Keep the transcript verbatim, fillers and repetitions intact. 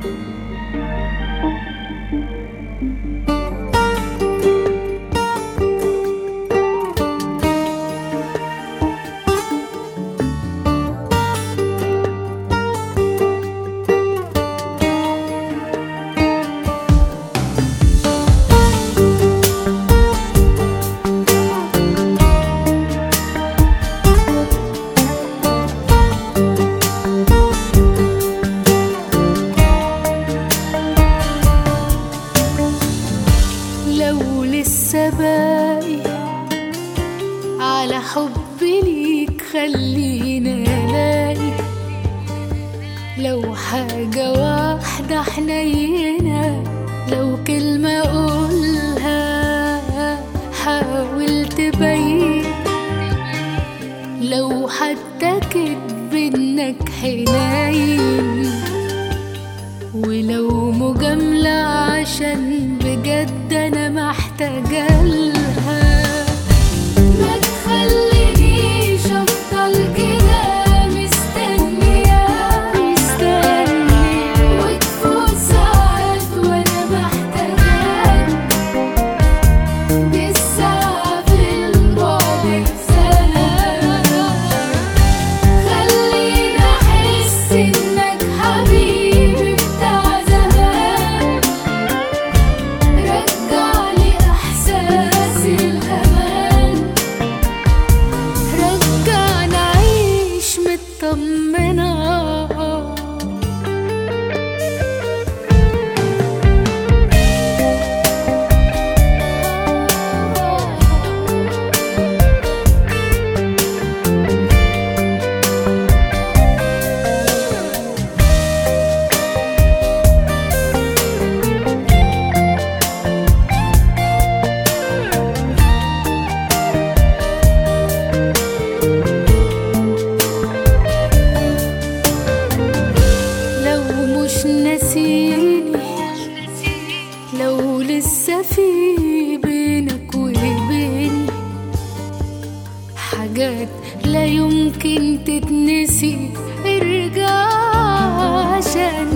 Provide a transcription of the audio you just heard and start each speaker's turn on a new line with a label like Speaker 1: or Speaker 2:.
Speaker 1: لو لسه باقي على حبي ليك خلينا الاقي، لو حاجة واحدة حنينة، لو كلمة اقولها حاول تبين، لو حتى كدب انك حنين، ولو مجاملة عشان بجد انا محتاجة لها. ما تخلينيش افضل كده مستنية مستني، وتفوت ساعات وانا محتاجة، دي الساعة في البعد سنة. خليني احس انك حبيبي بتاع زمان، رجعلي احساس الامان، رجعنا اعيش مطمنة. لو مش ناسيني، لو لسه في بينك وبيني حاجات لا يمكن تتنسي، ارجع عشان